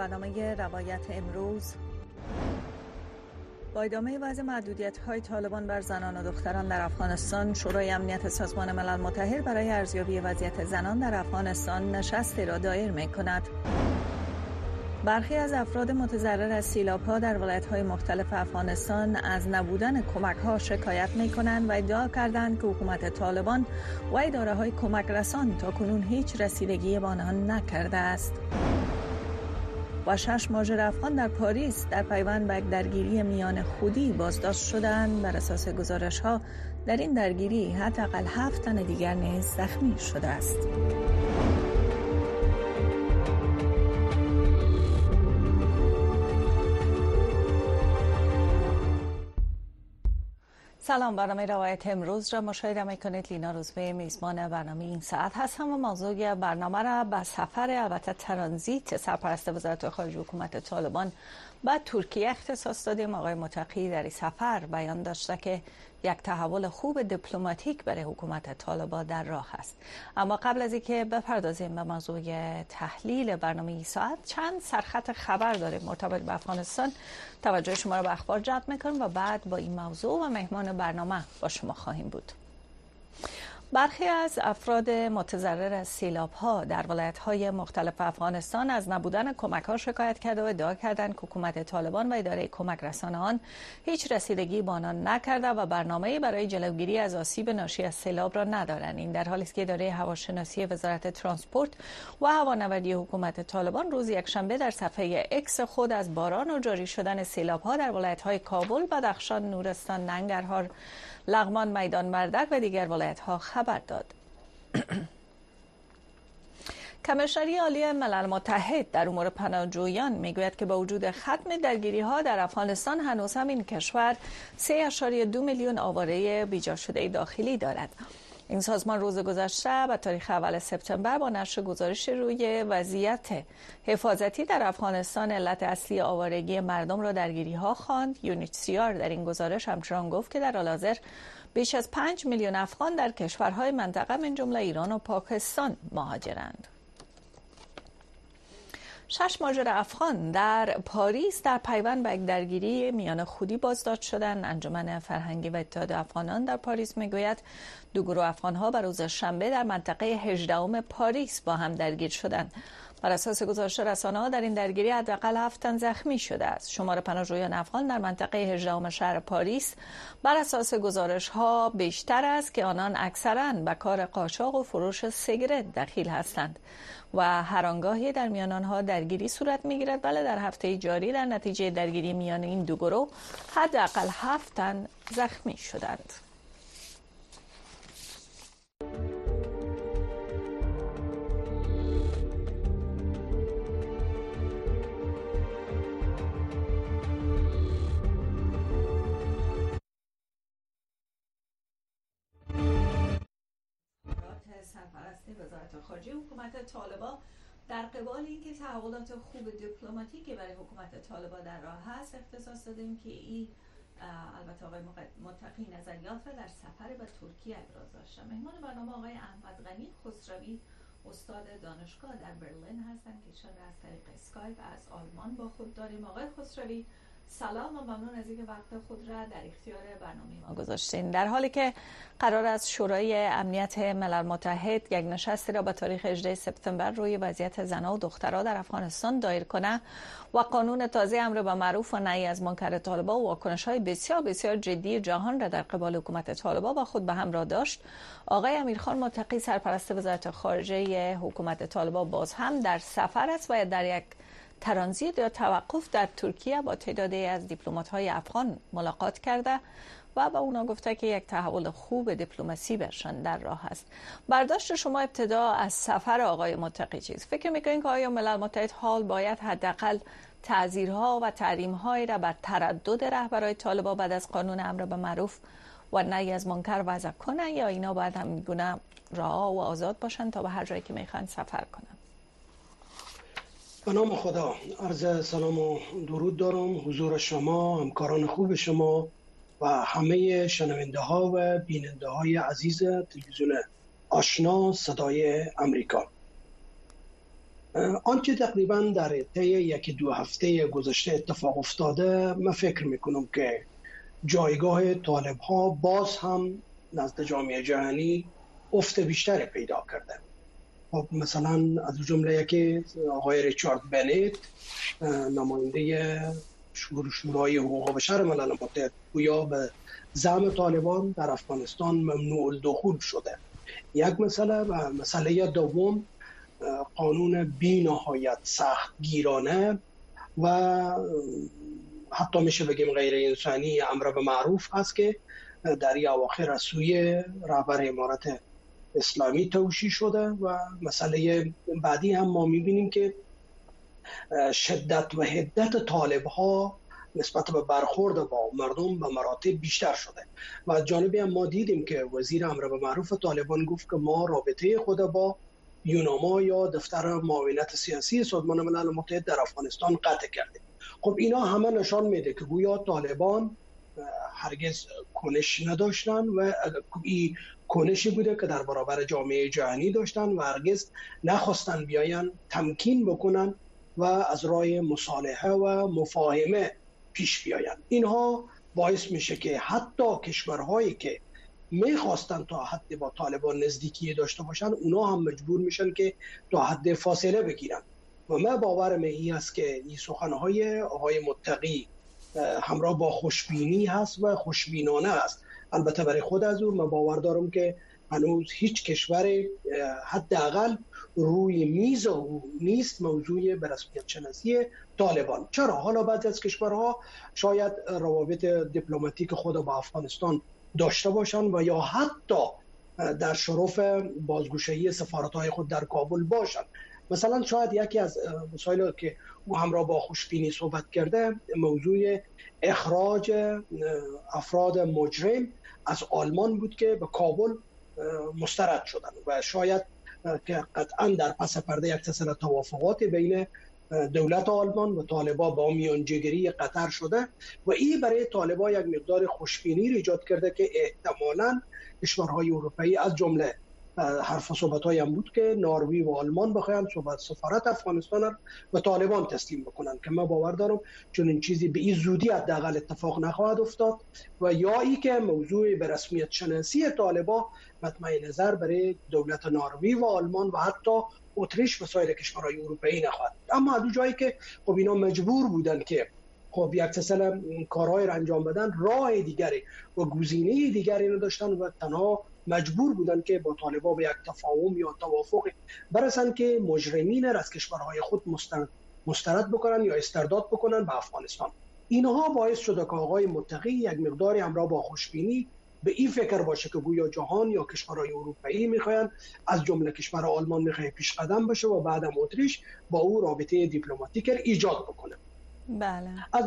برنامه روایت امروز. با ادامه وضع محدودیت‌های طالبان بر زنان و دختران در افغانستان، شورای امنیت سازمان ملل متحد برای ارزیابی وضعیت زنان در افغانستان نشستی را دایر می‌کند. برخی از افراد متضرر از سیلاب‌ها در ولایت‌های مختلف افغانستان از نبودن کمک‌ها شکایت می‌کنند و ادعا کردند که حکومت طالبان و اداره‌های کمک رسان تاکنون هیچ رسیدگی به آنان نکرده است. و 6 مهاجر افغان در پاریس در پیوند به درگیری میان خودی بازداشت شدند. بر اساس گزارش‌ها در این درگیری حداقل 7 تن دیگر نیز زخمی شده است. سلام، برنامه روایت امروز را مشاهده میکنید. لینا روزبه میزبان برنامه این ساعت هستم و موضوع برنامه را به سفر البته ترانزیت سرپرست وزارت خارجه حکومت طالبان به ترکیه اختصاص دادیم. آقای متقی در این سفر بیان داشته که یک تحول خوب دیپلماتیک برای حکومت طالبان در راه است. اما قبل از اینکه بپردازیم به موضوع تحلیل برنامه این ساعت، چند سرخط خبر داریم مرتبط به افغانستان. توجه شما را به اخبار جلب میکنیم و بعد با این موضوع و مهمان برنامه با شما خواهیم بود. برخی از افراد متضرر از سیلاب‌ها در ولایت‌های مختلف افغانستان از نبودن کمک‌ها شکایت کرده و ادعا کردند که حکومت طالبان و اداره کمک رسان آن هیچ رسیدگی به آنان نکرده و برنامه‌ای برای جلوگیری از آسیب ناشی از سیلاب را ندارند. این در حالی است که اداره هواشناسی وزارت ترانسپورت و هوانوردی حکومت طالبان روز یکشنبه در صفحه اکس خود از باران و جاری شدن سیلاب‌ها در ولایت‌های کابل، بدخشان، نورستان، ننگرهار، لغمان، میدان مردک و دیگر ولایت‌ها خبر داد. کمیشنری عالی ملل متحد در امور پناهجویان میگوید که با وجود ختم درگیری‌ها در افغانستان، هنوز هم این کشور 3.2 میلیون آواره بیجا شده داخلی دارد. این سازمان روز گذشته به تاریخ اول سپتامبر با نشر گزارش روی وضعیت حفاظتی در افغانستان علت اصلی آوارگی مردم را درگیری‌ها خواند. UNHCR در این گزارش همچنان گفت که در حال حاضر بیش از 5 میلیون افغان در کشورهای منطقه من جمله ایران و پاکستان مهاجرند. 6 مهاجر افغان در پاریس در پیوند به یک درگیری میان خودی بازداشت شدند. انجمن فرهنگی و اتحاد افغانان در پاریس میگوید دو گروه افغان‌ها بر روز شنبه در منطقه 18 پاریس با هم درگیر شدند. بر اساس گزارش رسانه‌ها در این درگیری حداقل 7 تن زخمی شده است. شمار پناهجویان افغان در منطقه 18 شهر پاریس بر اساس گزارش‌ها بیشتر است که آنان اکثراً به کار قاچاق و فروش سیگارت دخیل هستند و هر آنگاهی در میان آنها درگیری صورت می‌گیرد. ولی در هفته جاری در نتیجه درگیری میان این دو گروه حداقل 7 تن زخمی شدند. سرپرست وزارت خارجه حکومت طالبان در قبال اینکه تحولات خوب دیپلماتیکی برای حکومت طالبان در راه هست، اختصاص دادیم که این البته آقای متقی نظریات در سفر به ترکیه ابراز داشتن. مهمان برنامه آقای احمد غنی خسروی، استاد دانشگاه در برلین هستند که ایشان از طریق اسکایپ از آلمان با خود داریم. آقای خسروی سلام و ممنون از اینکه وقت خود را در اختیار برنامه ما گذاشتین. در حالی که قرار است شورای امنیت ملل متحد یک نشستی را به تاریخ 18 سپتامبر روی وضعیت زنان و دختران در افغانستان دایر کنه و قانون تازه امر به معروف و نهی از منکر طالبان و واکنش‌های بسیار بسیار جدی جهان را در قبال حکومت طالبان با خود به همراه داشت، آقای امیرخان متقی سرپرست وزارت خارجه حکومت طالبان باز هم در سفر است و در یک ترانزیت یا توقف در ترکیه با تعدادی از دیپلمات‌های افغان ملاقات کرده و به اونا گفته که یک تحول خوب دیپلماسی برشان در راه است. برداشت شما ابتدا از سفر آقای متقی چیست؟ فکر میکنین که آیا ملل متحد حال باید حداقل تعزیرها و تحریم‌هایی را بر تردد رهبران طالبان بعد از قانون امر به معروف و نهی از منکر وضع کنن، یا اینا باید همینگونه رها و آزاد باشن تا به هر جایی که میخوان سفر کنن؟ به نام خدا، عرض سلام و درود دارم حضور شما، همکاران خوب شما و همه شنونده ها و بیننده های عزیز تلویزیون آشنا صدای امریکا. آنچه تقریبا در طی یکی دو هفته گذشته اتفاق افتاده، من فکر میکنم که جایگاه طالب ها باز هم نزد جامعه جهانی افت بیشتری پیدا کرده. خب مثلا از جمله یکی آقای ریچارد بنیت، نماینده شورای حقوق بشر ملل متحد، گویا به زعم طالبان در افغانستان ممنوع الدخول شده. یک مسئله. و مسئله دوم، قانون بی نهایت سخت گیرانه و حتی میشه بگیم غیر انسانی امر به معروف هست که در این اواخر از سوی رهبر امارت اسلامی توشیح شده. و مسئله بعدی هم ما میبینیم که شدت و حدت طالب ها نسبت به برخورد با مردم به مراتب بیشتر شده. و از جانبی هم ما دیدیم که وزیر امر به معروف طالبان گفت که ما رابطه خود با یوناما یا دفتر معاونت سیاسی سازمان ملل متحد در افغانستان قطع کردیم. خب اینا همه نشان میده که گویا طالبان هرگز کنش نداشتن و این کنشی بوده که در برابر جامعه جهانی داشتن و هرگز نخواستن بیاین تمکین بکنن و از راه مصالحه و مفاهمه پیش بیاین. اینها باعث میشه که حتی کشورهایی که میخواستن تا حد با طالبان نزدیکی داشته باشن، اونا هم مجبور میشن که تا حد فاصله بگیرن. و من باورم این است که این سخنهای آقای متقی همراه با خوشبینی هست و خوشبینانه است. البته برای خود از اون من باور دارم که هنوز هیچ کشور حداقل روی میز نیست موضوع به رسمیت شناسی طالبان. چرا؟ حالا بعضی از کشورها شاید روابط دیپلماتیک خود با افغانستان داشته باشند و یا حتی در شرف بازگشایی سفارت‌های خود در کابل باشند. مثلا شاید یکی از مسائلی که او همراه با خوشبینی صحبت کرده موضوع اخراج افراد مجرم از آلمان بود که به کابل مسترد شدند و شاید که قطعا در پس پرده یک سلسله توافقات بین دولت آلمان و طالبا با میانجیگری قطر شده و این برای طالبا یک مقدار خوشبینی ایجاد کرده که احتمالاً کشورهای اروپایی از جمله حرف و صحبت‌های هم بود که نروژ و آلمان بخواهند سفارت افغانستان را به طالبان تسلیم بکنند، که من باور دارم چون این چیزی به این زودی حداقل اتفاق نخواهد افتاد و یا ای که موضوع به رسمیت شناسی طالبان مطمع نظر برای دولت نروژ و آلمان و حتی اتریش و سایر کشورهای اروپایی نخواهد. اما از جایی که خب اینا مجبور بودن که خب یک سلسله کارهای را انجام بدن، راه دیگری و گزینه دیگری نداشتن و تنها مجبور بودن که با طالبان به یک تفاهم یا توافق برسن که مجرمین را از کشورهای خود مسترد بکنن یا استرداد بکنن به افغانستان. اینها باعث شده که آقای متقی یک مقداری همراه با خوشبینی به این فکر باشه که گویا جهان یا کشورهای اروپایی میخواین از جمله کشور آلمان میخواد پیش قدم بشه و بعدم اتریش با او رابطه دیپلماتیک ایجاد بکنه. بله.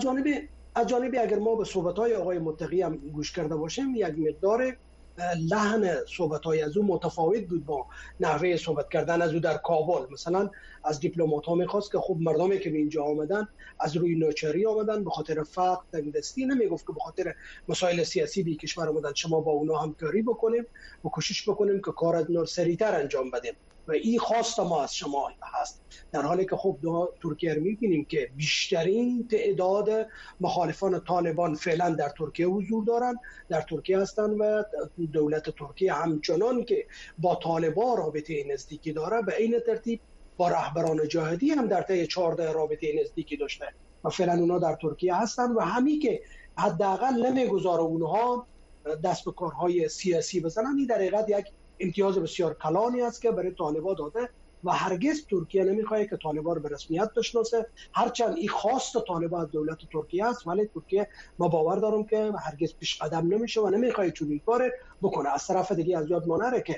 از جانبی اگر ما به صحبت‌های آقای متقی هم گوش کرده باشیم، یک مقدار لحن صحبت‌های از او متفاوت بود با نحوه صحبت کردن از او در کابل. مثلا از دیپلمات‌ها می‌خواست که خب مردمی که به اینجا آمدن از روی ناچاری آمدن، به خاطر فقر تنگدستی، نمیگفت که به خاطر مسائل سیاسی به کشور آمدن. شما با اونا همکاری بکنیم و کوشش بکنیم که کار را سریعتر انجام بدیم و این خواست ما از شما هست. در حالی که خب ترکیه رو می‌بینیم که بیشترین تعداد مخالفان طالبان فعلا در ترکیه حضور دارن، در ترکیه هستن و دولت ترکیه همچنان که با طالبان رابطه نزدیکی داره، به این ترتیب با رهبران جهادی هم در طی 14 رابطه نزدیکی داشته و فعلا اونا در ترکیه هستن و همین که حداقل نمیگذاره اونها دست به کارهای سیاسی بزنن. این در حقیقت یک امتیاز بسیار کلانی است که برای طالبان داده و هرگز ترکیه نمیخواد که طالبان به رسمیت بشناسه، هرچند این خواست طالبان از دولت ترکیه است، ولی ترکیه ما باور دارم که هرگز پیش قدم نمیشه و نمیخواد چنین کار بکنه. از طرف دیگه از یاد نره که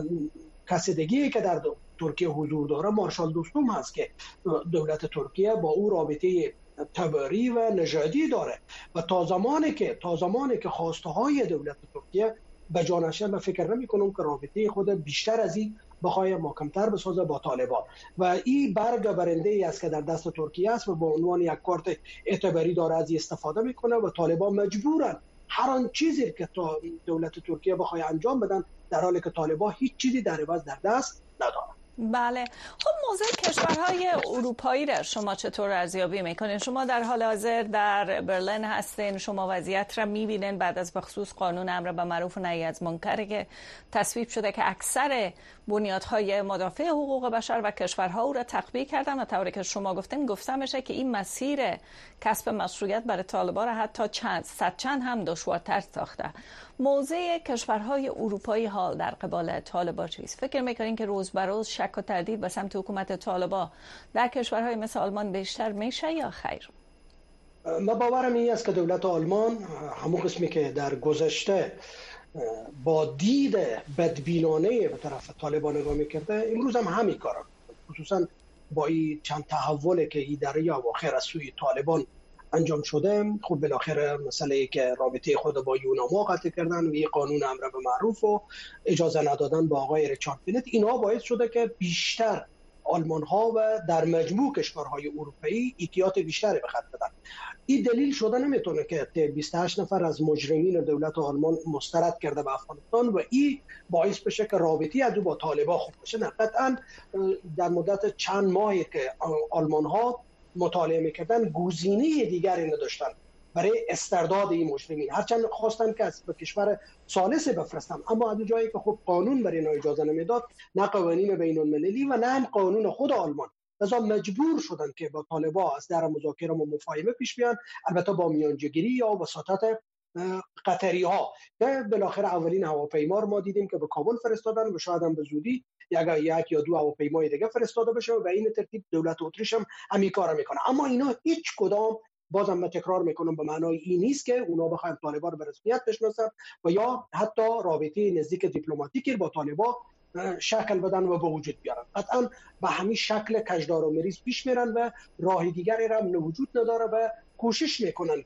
کسی دیگه که در ترکیه حضور داره مارشال دوستوم هست که دولت ترکیه با او رابطه تباری و نژادی داره و تا زمانی که خواسته های دولت ترکیه به جا نشه، من فکر نمی کنم که رابطه خود بیشتر از این بخواه محکمتر بسازه با طالبان و این برگ برنده ای است که در دست ترکیه است و با عنوان یک کارت اعتباری داره از این استفاده میکنه و طالبان مجبورن هر آن چیزی که دولت ترکیه بخواه انجام بدن، در حالی که طالبان هیچ چیزی در عوض در دست ندارن. بله. خب موضوع کشورهای اروپایی را شما چطور ارزیابی میکنین؟ شما در حال حاضر در برلین هستین، شما وضعیت را میبینین بعد از بخصوص قانون امر بالمعروف و نهی از منکر که تصویب شده که اکثر بنیادهای مدافع حقوق بشر و کشورها او را تطبیق کردن و طوری که شما گفته میشه که این مسیر کسب مشروعیت برای طالبان را حتی چند هم دشوارتر ساخته. موضع کشورهای اروپایی حال در قبال طالبان چیست؟ فکر میکنین که روز به روز شک و تردید به سمت حکومت طالبان در کشورهای مثل آلمان بیشتر میشه یا خیر؟ من باورم این است که دولت آلمان همون قسمی که در گذشته با دید بدبینانه به طرف طالبان نگاه میکرده، امروز هم همین کارا، خصوصا با این چند تحولی که این در اواخر از سوی طالبان انجام شده. خب بالاخره مسئله که رابطه خود با یوناما قطع کردن و قانون امر بالمعروف و اجازه ندادن با آقای ریچارد بنت، اینها باعث شده که بیشتر آلمان ها و در مجموع کشورهای اروپایی احتیاط بیشتری به خط بدن. این دلیل شده نمیتونه که 28 نفر از مجرمین دولت آلمان مسترد کرده به افغانستان و این باعث بشه که رابطی از او با طالبان خوب بشه. نه، قطعا در مدت چند ماهی که آلمان ها مطالعه میکردن گزینه دیگری نداشتن برای استرداد این مجرمین، هرچند خواستن که از کشور ثالث بفرستن، اما از جایی که خب قانون برای اینا اجازه نمیداد، نه قوانین بین المللی و نه هم قانون خود آلمان، لذا مجبور شدن که با طالبان از در مذاکره و مفاهمه پیش بیان، البته با میانجیگری یا وساطت قطری ها. که بالاخره اولین هواپیما رو ما دیدیم که به کابل فرستادن و شاید هم به زودی یک یا دو هواپیمای دیگه فرستاده بشه و به این ترتیب دولت اتریش هم همین کارو میکنه. اما اینا هیچ کدام، بازم من تکرار میکنم، به معنای این نیست که اونا بخواید طالبان به رسمیت بشناسن و یا حتی رابطه نزدیک دیپلماتیکی با طالبان شکل بدن و به وجود بیارن. قطعا به همین شکل کجدار و مریض پیش میرن و راه دیگری هم وجود نداره و کوشش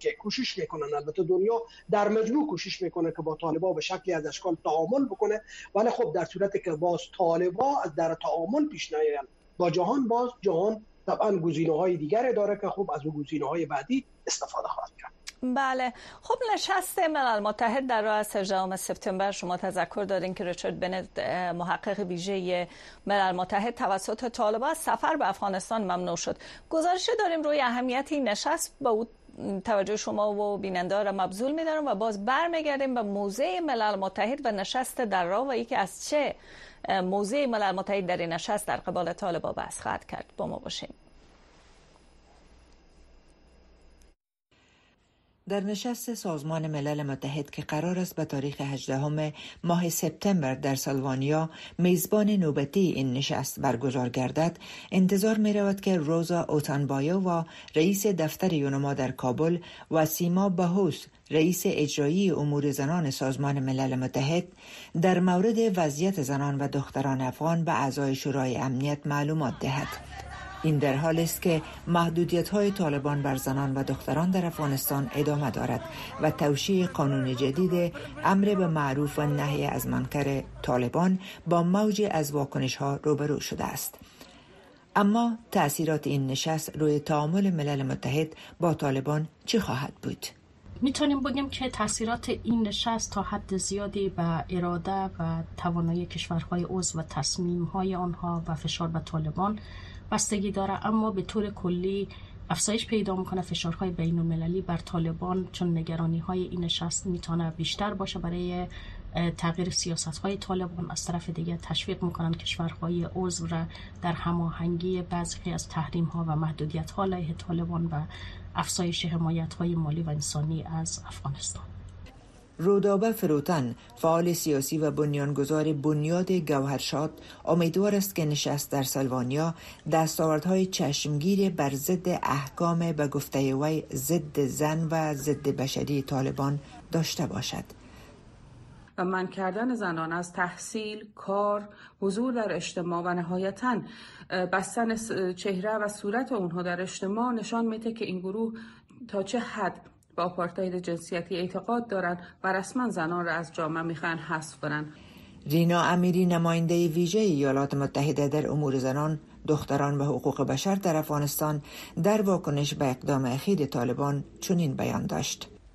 میکنن البته دنیا در مجموع کوشش میکنه که با طالبان به شکلی از اشکال تعامل بکنه، ولی خب در صورتی که باز طالبان از در تعامل پیش نیاین با جهان، باز جهان طبعا گزینه‌های دیگری داره که خب از اون گزینه‌های بعدی استفاده خواهد کرد. بله. خب نشست ملل متحد در راه 18 سپتامبر، شما تذکر دارین که ریچارد بنت محقق ویژه ملل متحد توسط طالبان از سفر به افغانستان ممنوع شد. گزارش داریم روی اهمیت این نشست، با توجه شما و بیننده را مبذول می‌دارم و باز برمیگردیم به موضع ملل متحد و نشست در راه و اینکه از چه موضع ملل متحد در این نشست در قبال طالبان بحث خواهد کرد. با ما باشیم. در نشست سازمان ملل متحد که قرار است به تاریخ 18 ماه سپتامبر در سالوانیا میزبان نوبتی این نشست برگزار گردد، انتظار می رود که روزا اوتانبایووا رئیس دفتر یونما در کابل و سیما بهوس رئیس اجرایی امور زنان سازمان ملل متحد در مورد وضعیت زنان و دختران افغان به اعضای شورای امنیت معلومات دهد. این در حالی است که محدودیت‌های طالبان بر زنان و دختران در افغانستان ادامه دارد و توشیح قانون جدید امر به معروف و نهی از منکر طالبان با موج از واکنش‌ها روبرو شده است. اما تأثیرات این نشست روی تعامل ملل متحد با طالبان چه خواهد بود؟ میتونیم بگیم که تأثیرات این نشست تا حد زیادی به اراده و توانایی کشورهای عضو و تصمیم‌های آنها و فشار به طالبان بستگی داره، اما به طور کلی افزایش پیدا میکنه فشارهای بین المللی بر طالبان، چون نگرانی‌های این نشست میتونه بیشتر باشه برای تغییر سیاست‌های طالبان. از طرف دیگه تشویق میکنن کشورهای عضو را در هماهنگی بعضی از تحریم‌ها و محدودیت‌ها علیه طالبان و افزایش حمایت‌های مالی و انسانی از افغانستان. رودابه فروتن، فعال سیاسی و بنیانگذار بنیاد گوهرشاد، امیدوار است که نشست در سالوانیا دستاوردهای چشمگیر بر ضد احکام به گفته وی ضد زن و ضد بشری طالبان داشته باشد. و منع کردن زنان از تحصیل، کار، حضور در اجتماع و نهایتاً بستن چهره و صورت اونها در اجتماع نشان میده که این گروه تا چه حد با آپارتاید جنسیتی اعتقاد دارند و رسما زنان را از جامعه میخوان حذف کنند. رینا امیری، نماینده ویژه ایالات متحده در امور زنان، دختران و حقوق بشر در افغانستان، در واکنش به اقدام اخیر طالبان چنین بیان داشت: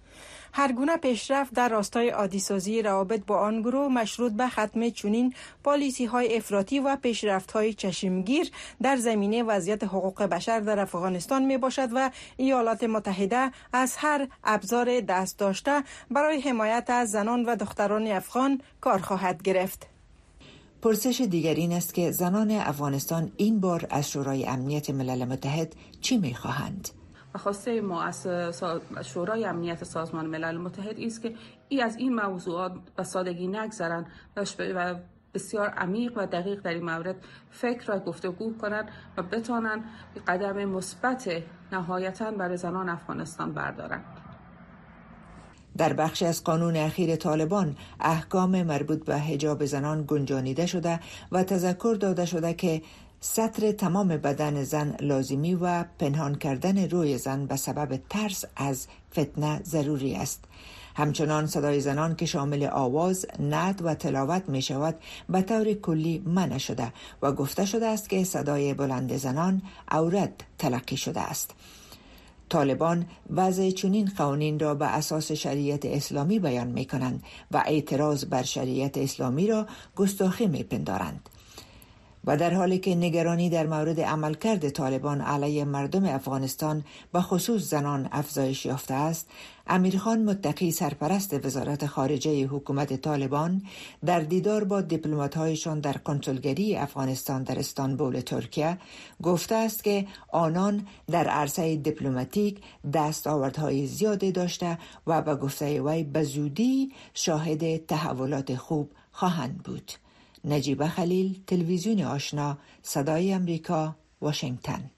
هر گونه پیشرفت در راستای عادی‌سازی روابط با آن گروه مشروط به ختم چنین پالیسی‌های افراطی و پیشرفت‌های چشمگیر در زمینه وضعیت حقوق بشر در افغانستان میباشد و ایالات متحده از هر ابزار دست داشته برای حمایت از زنان و دختران افغان کار خواهد گرفت. پرسش دیگر این است که زنان افغانستان این بار از شورای امنیت ملل متحد چی می‌خواهند؟ خواسته ما از شورای امنیت سازمان ملل متحد است که از این موضوعات به سادگی نگذرند و بسیار عمیق و دقیق در این مورد فکر و گفتگو کنند و بتوانند قدم مثبت نهایتاً برای زنان افغانستان بردارند. در بخشی از قانون اخیر طالبان احکام مربوط به حجاب زنان گنجانیده شده و تذکر داده شده که ستر تمام بدن زن لازمی و پنهان کردن روی زن به سبب ترس از فتنه ضروری است. همچنان صدای زنان که شامل آواز، نعت و تلاوت می شود به طور کلی منع شده و گفته شده است که صدای بلند زنان عورت تلقی شده است. طالبان وضع چنین قوانین را به اساس شریعت اسلامی بیان می کنند و اعتراض بر شریعت اسلامی را گستاخی می پندارند. و در حالی که نگرانی در مورد عملکرد طالبان علیه مردم افغانستان به خصوص زنان افزایش یافته است، امیرخان متقی سرپرست وزارت خارجه حکومت طالبان در دیدار با دیپلمات‌هایشان در کنسولگری افغانستان در استانبول ترکیه گفته است که آنان در عرصه دیپلماتیک دستاوردهای زیادی داشته و به گفته وی به زودی شاهد تحولات خوب خواهند بود. نجیبه خلیل، تلویزیون آشنا، صدای امریکا، واشنگتن.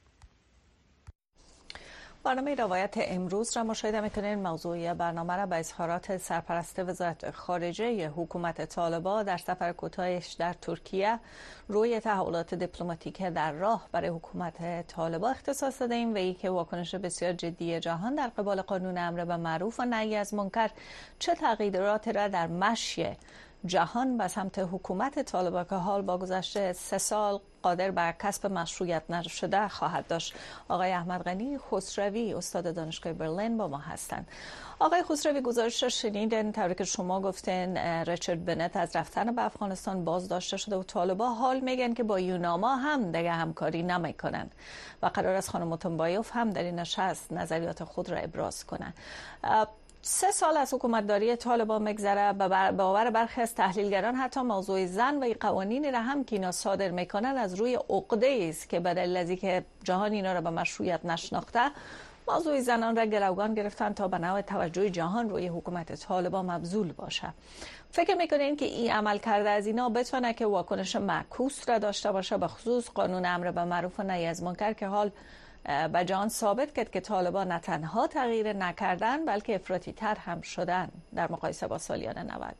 برنامه روایت امروز را مشاهده می‌کنید. موضوع برنامه را به اظهارات سرپرست وزارت خارجه حکومت طالبان در سفر کوتاهش در ترکیه روی تحولات دیپلماتیک در راه برای حکومت طالبان اختصاص دادیم و ای که واکنش بسیار جدی جهان در قبال قانون امر بالمعروف و نهی از منکر چه تغییرات را در مشی جهان به سمت حکومت طالبان که حال با گذشت 3 سال قادر بر کسب مشروعیت نشده خواهد داشت. آقای احمد غنی خسروی استاد دانشگاه برلین با ما هستند. آقای خسروی، گزارش را شنیدن، طوری که شما گفتین ریچارد بنت از رفتن به افغانستان باز داشته شده و طالبان حال میگن که با یوناما هم دیگه همکاری نمیکنن و قرار است خانم متنبایوف هم در این نشست نظریات خود را ابراز کنند. 3 سال از حکومتداری طالبان میگذره. به باور برخی از تحلیلگران حتی موضوع زن و قوانینی را هم که اینا صادر میکنن از روی عقده است که به دلیل از اینکه جهان اینا را به مشروعیت نشناخته موضوع زنان را گروگان گرفتن تا به نوع توجه جهان روی حکومت طالبان مبذول باشه. فکر میکنین که این عمل کرده از اینا بتونه که واکنش معکوس را داشته باشه، به خصوص قانون امر بالمعروف و نهی از منکر که حال به جهان ثابت کرد که طالبان نه تنها تغییر نکردن بلکه افراطی تر هم شدن در مقایسه با سالیان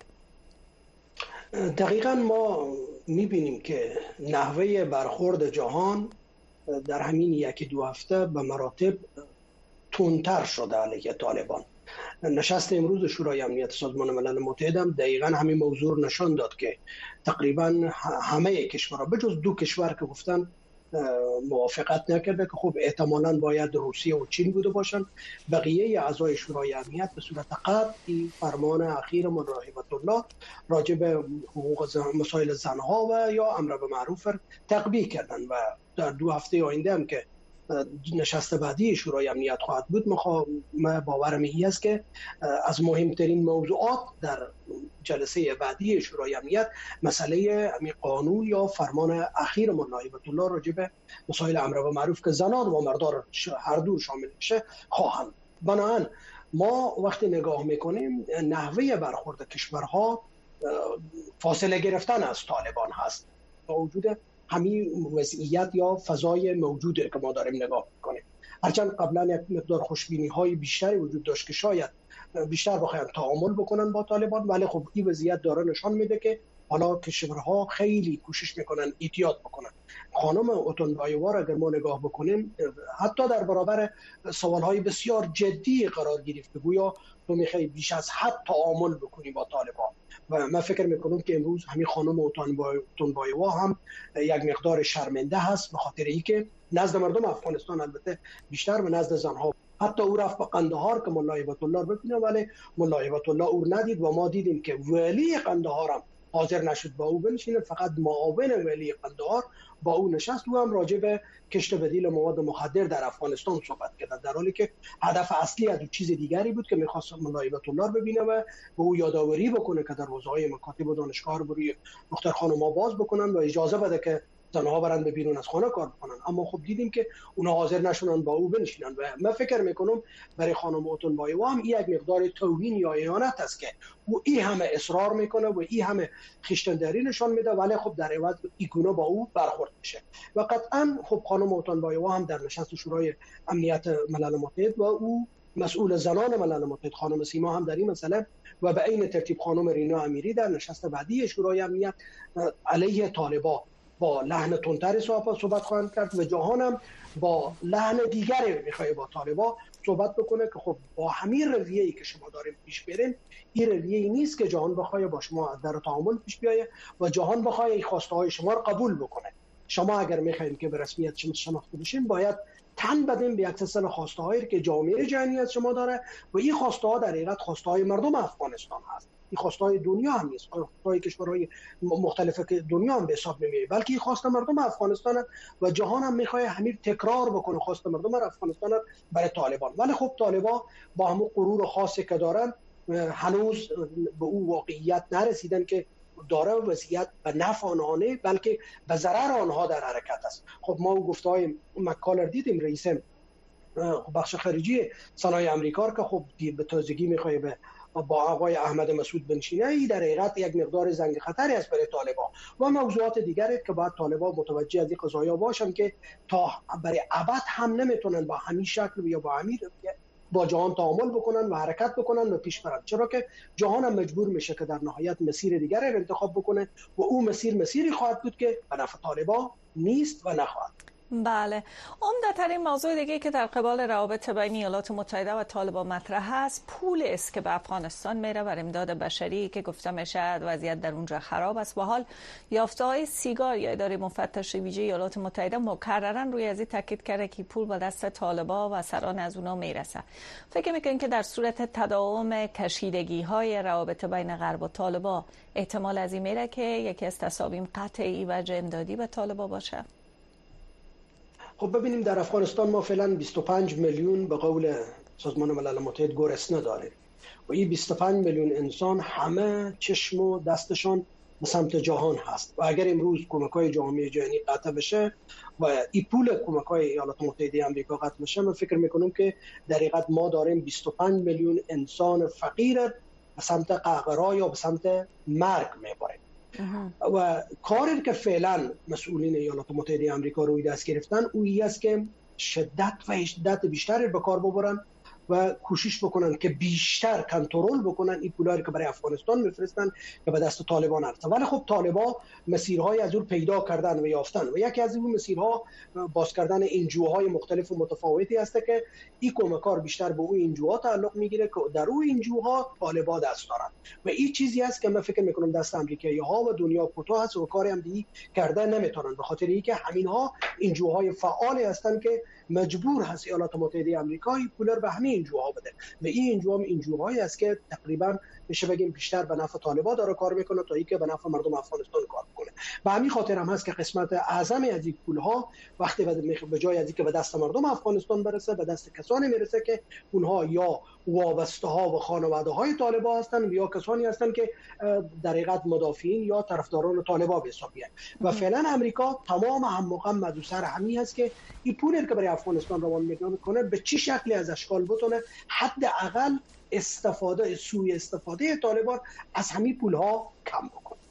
90. دقیقا ما میبینیم که نحوه برخورد جهان در همین 1-2 هفته به مراتب تندتر شده علیه طالبان. نشست امروز شورای امنیت سازمان ملل متحد هم دقیقا همین موضوع نشان داد که تقریبا همه کشورها به جز 2 کشور که گفتن موافقت نکرده که خب احتمالاً باید روسیه و چین بوده باشن، بقیه اعضای شورای امنیت به صورت قطع فرمان اخیر من هبت الله راجع به حقوق مسائل زنها و یا امر بالمعروف تطبیق کردن و در 2 هفته آینده هم که نشست بعدی شورای امنیت خواهد بود. من باورم این است که از مهمترین موضوعات در جلسه بعدی شورای امنیت مسئله قانون یا فرمان اخیر من هبت الله راجع به مسائل امر بالمعروف که زنان و مردان هر دو شامل میشه خواهند. بنابراین ما وقتی نگاه میکنیم نحوه برخورد کشورها فاصله گرفتن از طالبان هست با وجود همین وضعیت یا فضای موجوده که ما داریم نگاه میکنیم. هرچند قبلا یک مقدار خوشبینی های بیشتری وجود داشت که شاید بیشتر بخواهند تعامل بکنن با طالبان، ولی خب این وضعیت داره نشان میده که حالا کشورها خیلی کوشش میکنن احتیاط بکنن. خانم اوتونبایووا اگر ما نگاه بکنیم حتی در برابر سوالهای بسیار جدی قرار گرفت، گویا تو میخوای بیش از حد تعامل بکنی با طالبان و من فکر میکنم که امروز همین خانم اوتونبایووا هم یک مقدار شرمنده هست به خاطر اینکه نزد مردم افغانستان البته بیشتر و نزد زنها، حتی او رفت به قندهار که ملا هیبت الله رو ببینه ولی ملا هیبت الله او ندید و ما دیدیم که ولی قندهار هم حاضر نشد با او بنشینه، فقط معاون ولی قندهار با او نشست. او هم راجع به کشت بدیل مواد مخدر در افغانستان صحبت کرد، در حالی که هدف اصلی از چیز دیگری بود که می‌خواست ملا هیبت الله رو ببینه و به او یادآوری بکنه که در حوزه‌های مکاتب و دانشگاه رو برای دختر خانم‌ها باز بکنن و اجازه بده که زنها برن به بیرون از خانه کار بکنن. اما خب دیدیم که اونا حاضر نشونن با او بنشینن و من فکر میکنم برای خانم اوتونبایووا هم یک مقدار توهین یا اهانت است که او این همه اصرار میکنه و این همه خویشتنداری نشان میده ولی خب در عوض ایگونه با او برخورد میشه. و قطعا خب خانم اوتونبایووا هم در نشست شورای امنیت ملل متحد و او مسئول زنان ملل متحد خانم سیما هم در این مسئله و به عین ترتیب خانم رینا امیری در نشست بعدی شورای امنیت علیه طالبان با لحن تندتر صحبت خواهند کرد و جهان هم با لحن دیگری میخواد با طالبان صحبت بکنه که خب با همین رویه‌ای که شما داریم پیش برین این رویه‌ای نیست که جهان بخواد با شما در تعامل پیش بیایه و جهان بخواد این خواسته های شما رو قبول بکنه. شما اگر میخواید که به رسمیت شناخته بشین باید تن بدیم به یک سلسله خواسته هایی که جامعه جهانی از شما داره و این خواسته ها در حقیقت خواسته های مردم افغانستان هست. این خواسته های دنیا هم نیست، خواسته های کشورهای مختلف دنیا هم به حساب نمیاد، بلکه این خواسته مردم افغانستان هست و جهان هم میخواد همین تکرار بکنه خواسته مردم افغانستان برای طالبان. ولی خب طالبان با همون غرور خاصی که دارن هنوز به اون واقعیت نرسیدن که داره وضعیت به نفع آنها بلکه به ضرر آنها در حرکت است. خب ما گفته‌های مکالر دیدیم، رئیس بخش خارجی صنایع آمریکا که خب به تازگی میخواد به با آقای احمد مسعود بنشینه، ای در حقیقت یک مقدار زنگ خطری است برای طالبان و موضوعات دیگری که باید طالبان متوجه از این قضایا باشن که تا برای ابد هم نمیتونن با همین شکل یا با همین با جهان تعامل بکنن و حرکت بکنن و پیش برن، چرا که جهان هم مجبور میشه که در نهایت مسیر دیگری رو انتخاب بکنه و او مسیری خواهد بود که به نفع طالبان نیست و نخواهد. بله، عمدترین موضوع دیگه که در قبال روابط بین ایالات متحده و طالبان مطرح است پول است که به افغانستان میره بر امداد بشری که گفته میشه وضعیت در اونجا خراب است. و حال یافته‌های سیگار یا اداره مفتش ویژه ایالات متحده مکرراً روی از این تاکید کرده که پول به دست طالبان و سران از اونا میرسه. فکر میکنین که در صورت تداوم کشیدگی‌های روابط بین غرب و طالبان احتمال از این میره که یکی از تصامیم قطعی وجه امدادی به طالبان باشه؟ خب ببینیم در افغانستان ما فعلا 25 میلیون به قول سازمان ملل متحد گرسنه داریم و این 25 میلیون انسان همه چشم و دستشان به سمت جهان هست و اگر امروز کمک‌های جامعه جهانی قطع بشه و این پول کمک‌های ایالات متحده آمریکا قطع بشه، من فکر می‌کنم که در حقیقت ما داریم 25 میلیون انسان فقیر به سمت قهقرا یا به سمت مرگ میبریم. و کاری که فعلا مسئولین ایالات متحده آمریکا روی دست گرفتن اویی است که شدت بیشتری به کار ببرن و کوشش بکنن که بیشتر کنترل بکنن این پولایی که برای افغانستان میفرستن که به دست طالبان هست. ولی خب طالبان مسیرهای از اون پیدا کردن و یافتن و یکی از این مسیرها باز کردن انجوهای مختلف و متفاوتی است که این کمکار بیشتر به اون انجوها تعلق میگیره که در اون انجوها طالبان دست دارن و این چیزی است که من فکر میکنم دست امریکایی‌ها و دنیا کوتاه است و کاری هم دیگه کردن نمیتونن، به خاطر اینکه همینها انجوهای فعالی هستن که مجبور هست ایالات متحده آمریکا پول به همین انجوها بده و این انجوها انجوهایی است که تقریبا میشه بگیم بیشتر به نفع طالبان داره کار میکنه تا اینکه به نفع مردم افغانستان کار کنه. به همین خاطر هم هست که قسمت اعظمی از این پولها وقتی به جای از اینکه به دست مردم افغانستان برسه به دست کسانی میرسه که اونها یا وابسته ها و خانواده های طالبان هستند یا کسانی هستند که در حقیقت مدافعین یا طرفداران طالبان به حساب میاد و فعلا امریکا تمام هم‌مغمد و سر همی هست که این پولی که برای افغانستان روان میکنه به چه شکلی از اشکال بتونه حداقل سوء استفاده طالبان از همین پولها کم بکنه.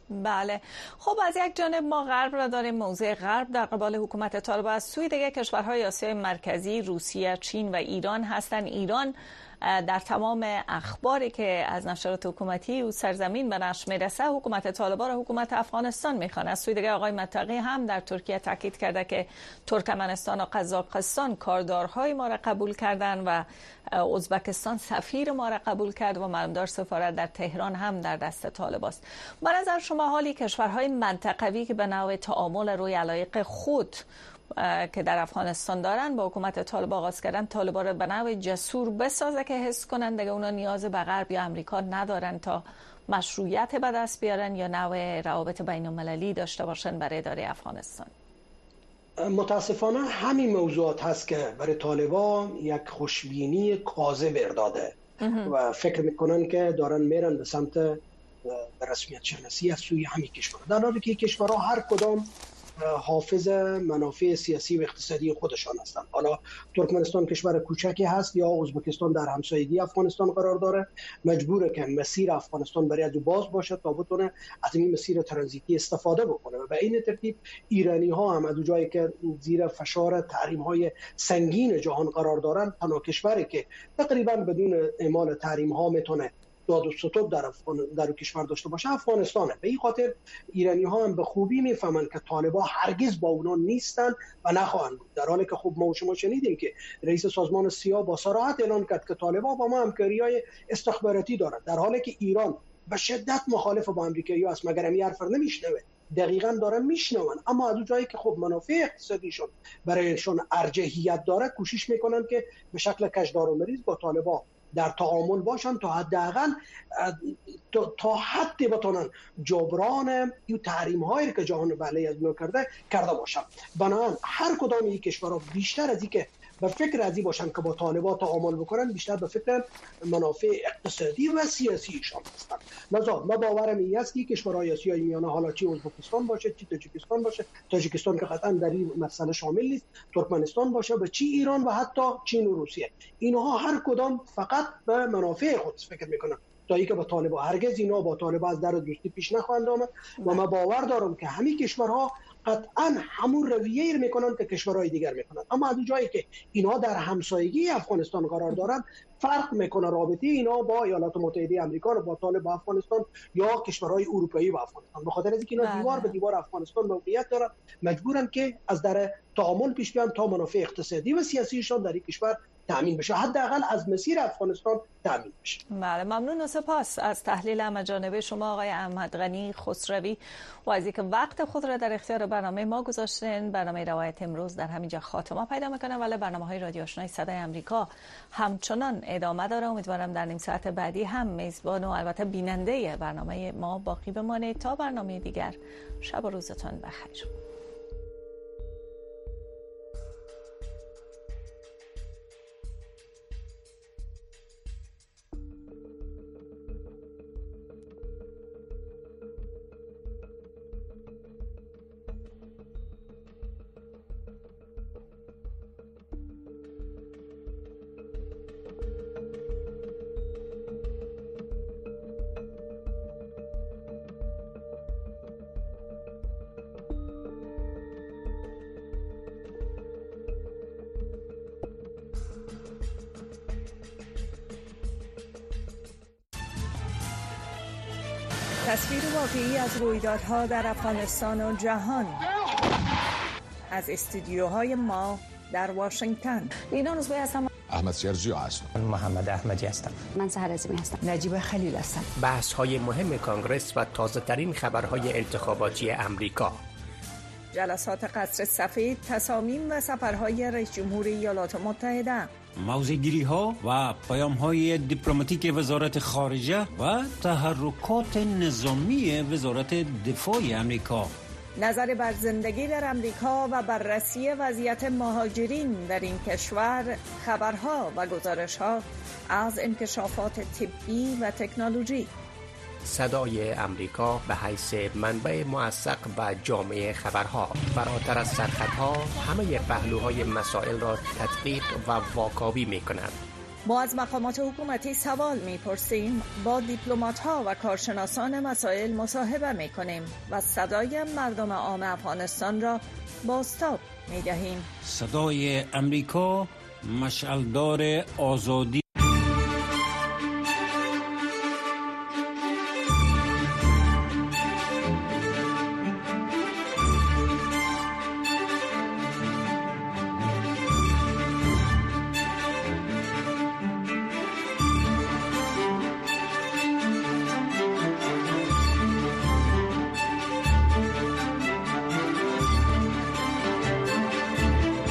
بله. خب از یک جانب ما غرب را داریم، موضع غرب در قبال حکومت طالبان. از سوی دیگه کشورهای آسیای مرکزی، روسیه، چین و ایران هستند. ایران در تمام اخباری که از نشرات حکومتی و سرزمین به نشر میرسه حکومت طالبان را حکومت افغانستان میخوانه. از سوی دیگه آقای متقی هم در ترکیه تاکید کرده که ترکمنستان و قزاقستان کاردارهای ما را قبول کردن و ازبکستان سفیر ما را قبول کرد و معلومدار سفارت در تهران هم در دست طالب است. به نظر شما حالی کشورهای منطقوی که به نوع تعامل روی علایق خود که در افغانستان دارن با حکومت طالب آغاز کردن، طالبا رو به نوع جسور بسازه که حس کنن دیگه اونا نیاز به غرب یا امریکا ندارن تا مشروعیت به دست بیارن یا نوع روابط بین المللی داشته باشن برای اداره افغانستان؟ متاسفانه همین موضوعات هست که برای طالبان یک خوشبینی کاذب داده و فکر میکنن که دارن میرن به سمت رسمیت شناسی از سوی همین کشور، در حالی که کشورها هر کدام حافظ منافع سیاسی و اقتصادی خودشان هستند. حالا ترکمنستان کشور کوچکی هست یا ازبکستان در همسایگی افغانستان قرار داره، مجبوره که مسیر افغانستان برای از باز باشه تا بتونه از این مسیر ترانزیتی استفاده بکنه. و به این ترتیب ایرانی ها هم از جایی که زیر فشار تحریم های سنگین جهان قرار دارن، تنها کشوری که تقریبا بدون اعمال تحریم ها میتونه داد و ستد در کشور داشته باشه افغانستانه. به این خاطر ایرانی ها هم به خوبی میفهمن که طالبان هرگز با اونا نیستن و نخواهند بود، در حالی که خب ما و شما شنیدیم که رئیس سازمان سیا با صراحت اعلان کرد که طالبان با ما همکاری‌های استخباراتی دارند، در حالی که ایران به شدت مخالف با امریکایی‌ها است، مگر این حرف نمیشنوه، دقیقاً دارن میشنون، اما از جایی که خب منافع اقتصادیشون برایشون ارجحیت داره کوشش میکنن که به شکل کشدار و مریض با طالبان در تعامل باشن تا حداقل تا حدی بتونن جبران این تحریم هایی که جهان علیه از اونها کرده باشن. بنابراین هر کدام این کشورها بیشتر از این که به فکر ازی باشن که با طالبان تعامل بکنن، بیشتر به فکر منافع اقتصادی و سیاسیشان هستند. لذا ما باورم این است که کشورهای آسیای میانه، حالا چه ازبکستان باشه، چه تاجیکستان باشه، تاجیکستان که قطعا در این مسئله شامل نیست، ترکمنستان باشه و چه ایران و حتی چین و روسیه، اینها هر کدام فقط به منافع خود فکر میکنن تا اینکه با طالبان هرگز اینا با طالبان از در دوستی پیش نخواهند آمد. و من باور دارم که همین کشورها قطعا همون رویه‌ای رو میکنن که کشورهای دیگر میکنن، اما از جایی که اینها در همسایگی افغانستان قرار دارن فرق میکنه رابطه اینا با ایالات متحده آمریکا و با طالب افغانستان یا کشورهای اروپایی و افغانستان. به خاطر اینکه اینا دیوار به دیوار افغانستان موقعیت دارن، مجبورن که از در تعامل پیش بیان تا منافع اقتصادی و سیاسیشان در این کشور تامین بشه، حداقل از مسیر افغانستان تامین بشه. بله، ممنون و سپاس از تحلیل همه‌جانبه شما آقای احمد غنی خسروی و از اینکه وقت خود را در اختیار برنامه ما گذاشتین. برنامه روایت امروز در همینجا خاتمه پیدا میکنه، ولی برنامه‌های رادیو آشنای صدای آمریکا همچنان ادامه داره. امیدوارم در نیم ساعت بعدی هم میزبان و البته بیننده برنامه ما باقی بمانید. تا برنامه دیگر، شب و روزتون بخیر. تصویر واقعی از رویدادها در افغانستان و جهان از استودیوهای ما در واشنگتن. لینا نوزبی هستم. احمد شرجی هستم. محمد احمدی هستم. من سحر عظیمی هستم. نجیب خلیل هستم. بحث‌های مهم کانگرس و تازه‌ترین خبرهای انتخاباتی امریکا. جلسات قصر سفید، تصامیم و سفرهای رئیس جمهور ایالات متحده. موضع‌گیری‌ها و پیام‌های دیپلماتیک وزارت خارجه و تحرکات نظامی وزارت دفاع آمریکا. نظر بر زندگی در امریکا و بررسی وضعیت مهاجرین در این کشور، خبرها و گزارش‌ها از انکشافات طبی و تکنولوژی. صدای امریکا به حیث منبع موثق و جامع خبرها، فراتر از سرحدها همه پهلوهای مسائل را تدقیق و واکاوی می کند. ما از مقامات حکومتی سوال می‌پرسیم، با دیپلمات‌ها و کارشناسان مسائل مصاحبه می‌کنیم و صدای مردم عام افغانستان را بازتاب می‌دهیم. صدای امریکا، مشعلدار آزادی.